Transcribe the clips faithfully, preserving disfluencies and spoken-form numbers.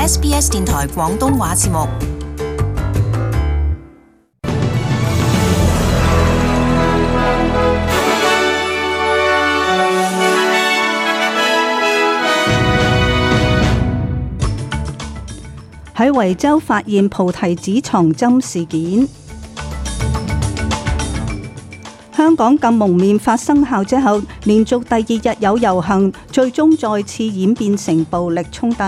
S B S 電台廣東話節目。 喺維州發現菩提子藏針事件。香港禁蒙面法生效之後，連續第二日有遊行，最終再次演變成暴力衝突。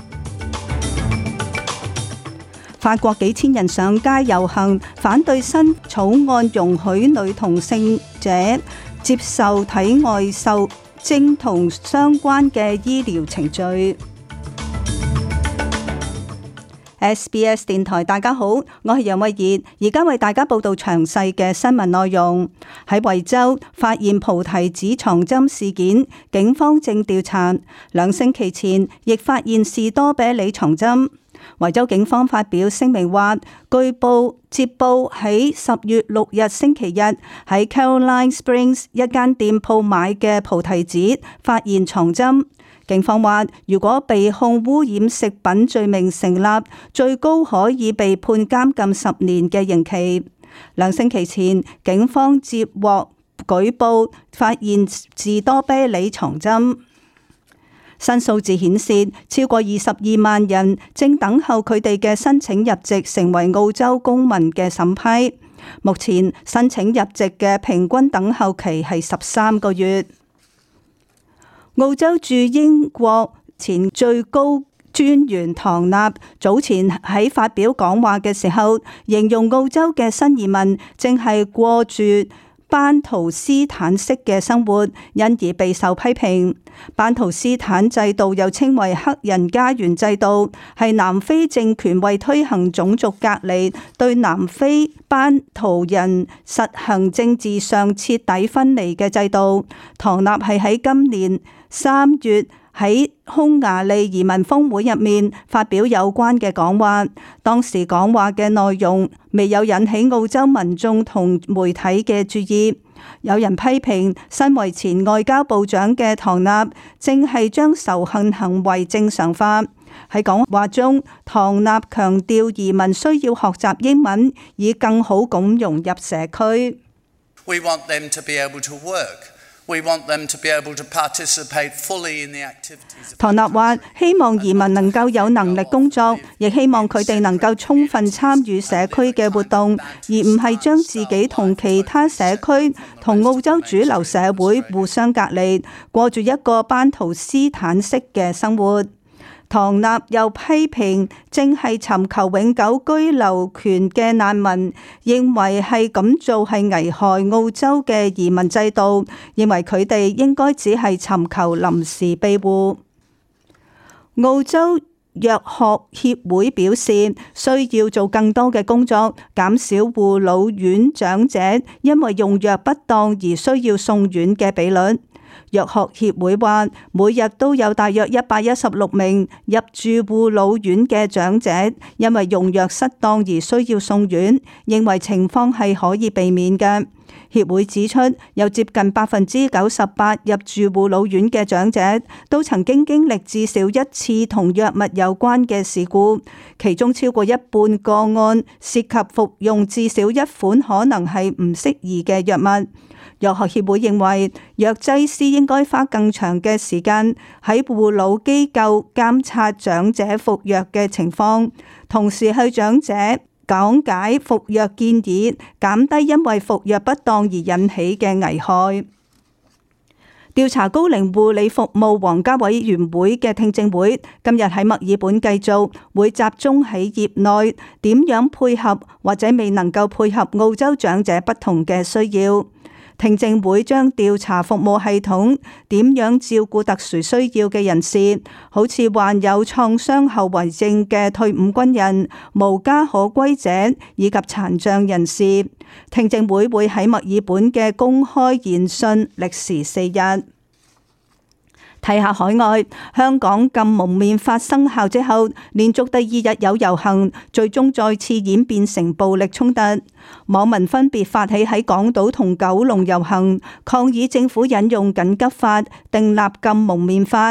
法國幾千人上街遊行，反對新草案容許女同性者接受體外受精同相關嘅醫療程序。S B S 電台，大家好，我係楊慧儀，而家為大家報道詳細嘅新聞內容。喺維州發現菩提子藏針事件，警方正調查。兩星期前亦發現士多啤梨藏針。維州警方發表聲明話，據報接報喺十月六日星期日喺 Caroline Springs 一間店鋪買嘅菩提子發現藏針。警方話，如果被控污染食品罪名成立，最高可以被判監禁十年嘅刑期。兩星期前，警方接獲舉報，發現士多啤梨藏針。新數字顯示，超過二十二萬人正等候佢哋嘅申請入籍成為澳洲公民嘅審批。目前申請入籍嘅平均等候期係十三個月。澳洲駐英國前最高專員唐納早前喺發表講話嘅時候，形容澳洲嘅新移民正係過住班圖斯坦式嘅生活，因而備受批評。班圖斯坦制度又稱為黑人家園制度，係南非政權為推行種族隔離，對南非班圖人實行政治上徹底分離嘅制度。唐納係喺今年三月喺匈牙利移民峰會入面發表有關嘅講話，當時講話嘅內容未有引起澳洲民眾同媒體嘅注意。有人批評身為前外交部長嘅唐納正係將仇恨行為正常化。喺講話中，唐納強調移民需要學習英文，以更好咁融入社區。 We want them to be able to work. We want them to be able to participate fully in the activities. 唐納話：希望移民能夠有能力工作，亦希望佢哋能夠充分參與社區嘅活動，而唔係將自己同其他社區同澳洲主流社會互相隔離，過住一個班圖斯坦式嘅生活。唐納又批評正係尋求永久居留權嘅難民，認為係咁做係危害澳洲嘅移民制度，認為佢哋應該只係尋求臨時庇護。澳洲藥學協會表示，需要做更多嘅工作，減少護老院長者因為用藥不當而需要送院嘅比率。藥學協會話，每日都有大約一百一十六名入住護老院嘅長者因為用藥失當而需要送院，認為情況係可以避免嘅。協會指出，有接近百分之九十八入住護老院嘅長者都曾經經歷至少一次同藥物有關嘅事故，其中超過一半個案涉及服用至少一款可能係唔適宜嘅藥物。藥學協會認為，藥劑師應該花更長嘅時間喺護老機構監察長者服藥嘅情況，同時向長者講解服藥建議，減低因為服藥不當而引起嘅危害。調查高齡護理服務皇家委員會嘅聽證會今日喺墨爾本繼續，會集中喺業內點樣配合或者未能夠配合澳洲長者不同嘅需要。聽證會將調查服務系統點樣照顧特殊需要嘅人士，好似患有創傷後遺症嘅退伍軍人、無家可歸者以及殘障人士。聽證會會喺墨爾本嘅公開研訊歷時四日。睇下海外，香港禁蒙面法生效之後，連續第二日有遊行，最終再次演變成暴力衝突。網民分別發起喺港島同九龍遊行，抗議政府引用緊急法訂立禁蒙面法。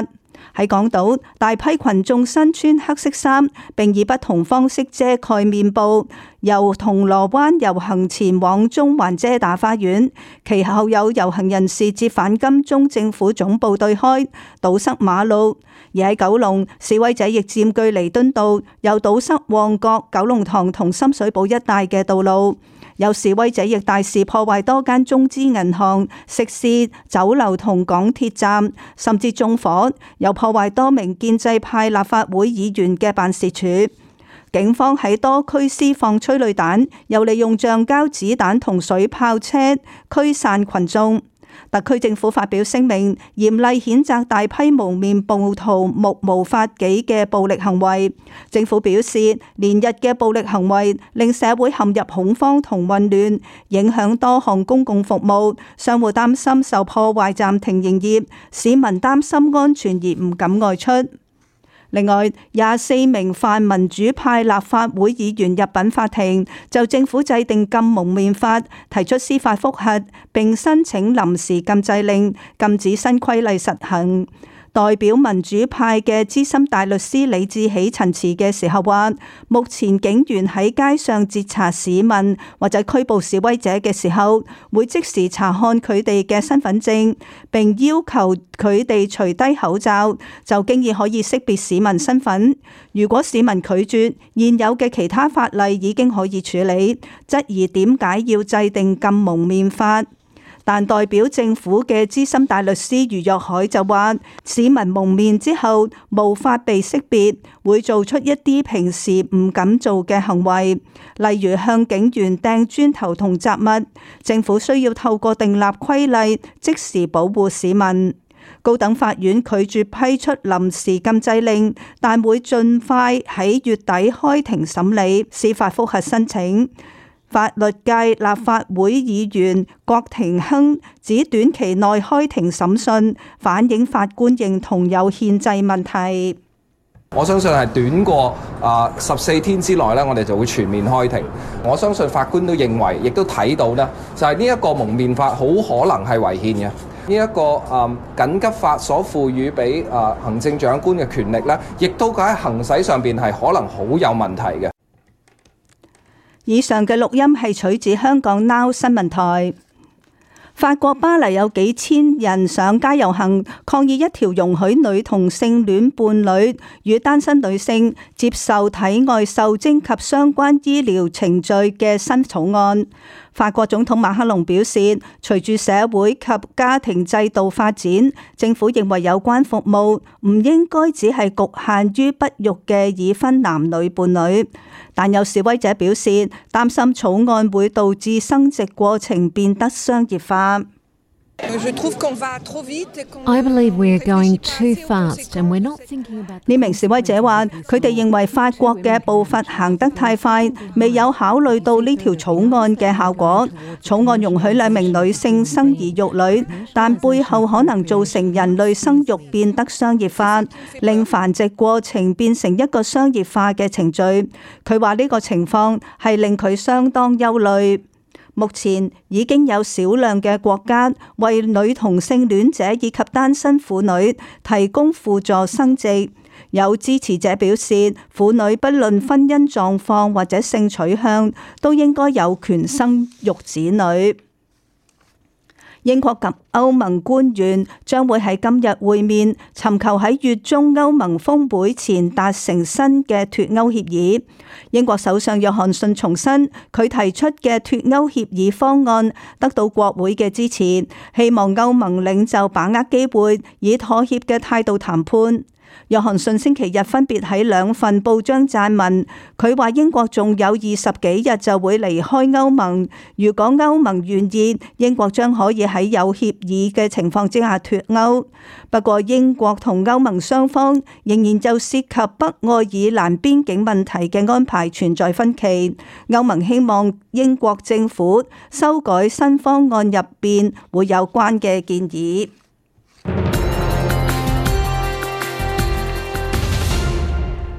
喺港島，大批群眾身穿黑色衫，並以不同方式遮蓋面部，由銅鑼灣遊行前往中環遮打花園。其後有遊行人士折返金鐘政府總部對開，堵塞馬路。而喺九龍，示威者亦佔據彌敦道，又堵塞旺角、九龍塘同深水埗一帶嘅道路。有示威者亦大肆破壞多間中資銀行、食肆、酒樓同港鐵站，甚至縱火，又破壞多名建制派立法會議員嘅辦事處。警方喺多區施放催淚彈，又利用橡膠子彈同水炮車驅散群眾。特區政府發表聲明，嚴厲譴責大批蒙面暴徒目無法紀嘅暴力行為。政府表示，連日嘅暴力行為令社會陷入恐慌同混亂，影響多項公共服務，商戶擔心受破壞暫停營業，市民擔心安全而唔敢外出。另外，廿四名泛民主派立法會議員入稟法庭，就政府制定禁蒙面法提出司法覆核，並申請臨時禁制令，禁止新規例實行。代表民主派嘅資深大律師李志喜陳詞嘅時候話，目前警員喺街上截查市民或者拘捕示威者嘅時候，會即時查看佢哋嘅身份證，並要求佢哋除低口罩，就經已可以識別市民身份。如果市民拒絕，現有嘅其他法例已經可以處理，質疑點解要制定禁蒙面法。但代表政府嘅資深大律師余若海就話，市民蒙面之後無法被識別，會做出一啲平時唔敢做嘅行為，例如向警員掟磚頭同雜物。政府需要透過訂立規例，即時保護市民。高等法院拒絕批出臨時禁制令，但會盡快喺月底開庭審理司法覆核申請。法律界立法會議員郭庭鏗指，短期內開庭審訊，反映法官認同有憲制問題。 我相信係短過啊十四天之內咧，我哋就會全面開庭。我相信法官都認為，亦都睇到咧，就係呢一個蒙面法好可能係違憲嘅。呢一個啊緊急法所賦予俾啊行政長官嘅權力咧，亦都喺行使上邊係可能好有問題嘅。 以上嘅錄音係取自香港 Now 新聞台。法國巴黎有幾千人上街遊行，抗議一條容許女同性戀伴侶與單身女性接受體外受精及相關醫療程序嘅新草案。法國總統馬克龍表示，隨住社會及家庭制度發展，政府認為有關服務唔應該只係局限於不育嘅已婚男女伴侶。但有示威者表示，擔心草案會導致生殖過程變得商業化。呢名示威者話，佢哋認為法國嘅步伐行得太快，未有考慮到呢條草案嘅效果。草案容許兩名女性生兒育女，但背後可能造成人類生育變得商業化，令繁殖過程變成一個商業化嘅程序。佢話呢個情況係令佢相當憂慮。目前已經有少量嘅國家為女同性戀者以及單身婦女提供輔助生殖。有支持者表示，婦女不論婚姻狀況或者性取向，都應該有權生育子女。英國及歐盟官員將會喺今日會面，尋求喺月中歐盟峰會前達成新嘅脫歐協議。英國首相約翰遜重申，佢提出嘅脫歐協議方案得到國會嘅支持，希望歐盟領袖把握機會，以妥協嘅態度談判。約翰遜星期日分別喺兩份報章撰文，佢話英國仲有二十幾日就會離開歐盟，如果歐盟願意，英國將可以喺有協議嘅情況之下脫歐。不過英國同歐盟雙方仍然就涉及北愛爾蘭邊境問題嘅安排存在分歧。歐盟希望英國政府修改新方案入邊會有關嘅建議。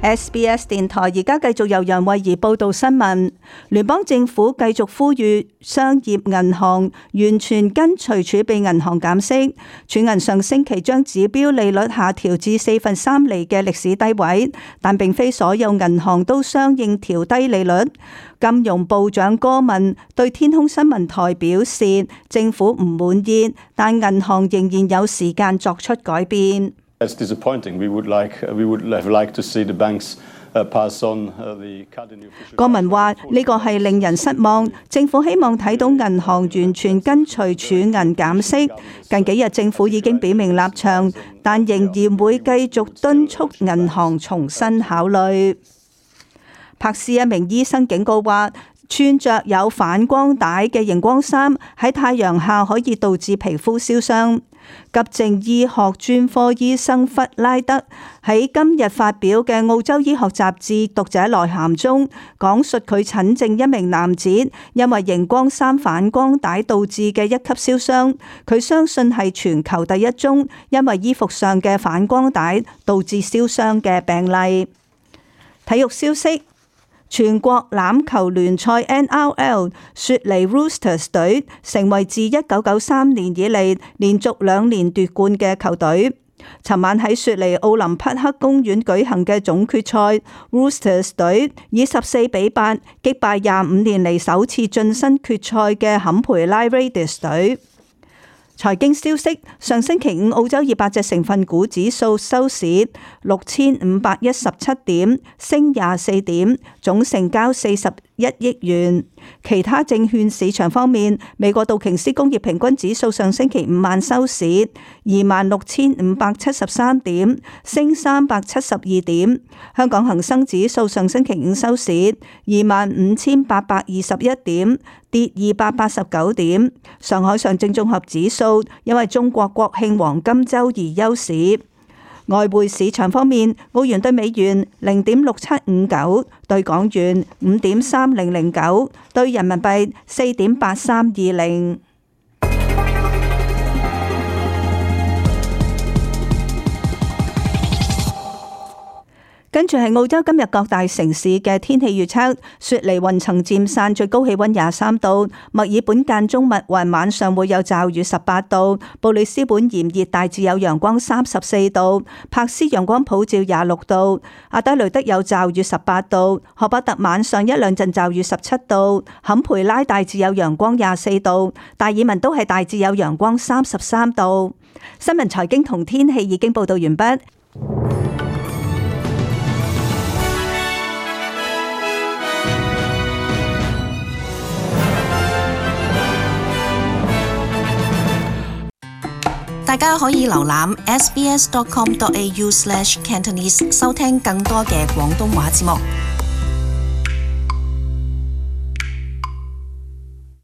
S B S 電台而家繼續由楊慧儀報道新聞。聯邦政府繼續呼籲商業銀行完全跟隨儲備銀行減息。儲銀上星期將指標利率下調至四分三厘嘅歷史低位，但並非所有銀行都相應調低利率。金融部長戈文對天空新聞台表示，政府唔滿意，但銀行仍然有時間作出改變。 That's disappointing. We would like, we would have liked to see the banks pass on the cut in the official. 戈文話：呢個係令人失望。政府希望睇到銀行完全跟隨儲銀減息。近幾日政府已經表明立場，但仍然會繼續敦促銀行重新考慮。柏斯一名醫生警告話，穿着有反光帶嘅熒光衫喺太陽下可以導致皮膚燒傷。急症醫學專科醫生弗拉德喺今日發表嘅澳洲醫學雜誌讀者來函中，講述佢診症一名男子因為熒光衫反光帶導致嘅一級燒傷。佢相信係全球第一宗因為衣服上嘅反光帶導致燒傷嘅病例。體育消息。全國欖球聯賽 N R L 雪梨 Roosters 隊成為自一九九三年以嚟連續兩年奪冠嘅球隊。尋晚喺雪梨奧林匹克公園舉行嘅總決賽 ，Roosters 隊以十四比八擊敗廿五年嚟首次晉身決賽嘅坎培拉 Raiders 隊。財經消息：上星期五澳洲二百隻成分股指數收市六千五百一十七點，升廿四點，總成交四十一億元。其他證券市場方面，美國道瓊斯工業平均指數上星期五晚收市二萬六千五百七十三點，升三百七十二點。香港恒生指數上星期五收市二萬五千八百二十一點，跌二百八十九點。上海上證綜合指數因為中國國慶黃金週而休市。外匯市場方面，澳元對美元零點六七五九，對港元五點三零零九，對人民幣四點八三二零。跟住係澳洲今日各大城市嘅天氣預測：雪梨雲層漸散，最高氣溫廿三度；墨爾本間中密雲，晚上會有驟雨十八度；布里斯本炎熱，大致有陽光三十四度；柏斯陽光普照廿六度；阿德雷德有驟雨十八度；荷伯特晚上一兩陣驟雨十七度；坎培拉大致有陽光廿四度；達爾文都係大致有陽光三十三度。新聞財經同天氣已經報道完畢。 大家可以瀏覽 s b s dot com dot a u slash cantonese 收聽更多嘅廣東話節目。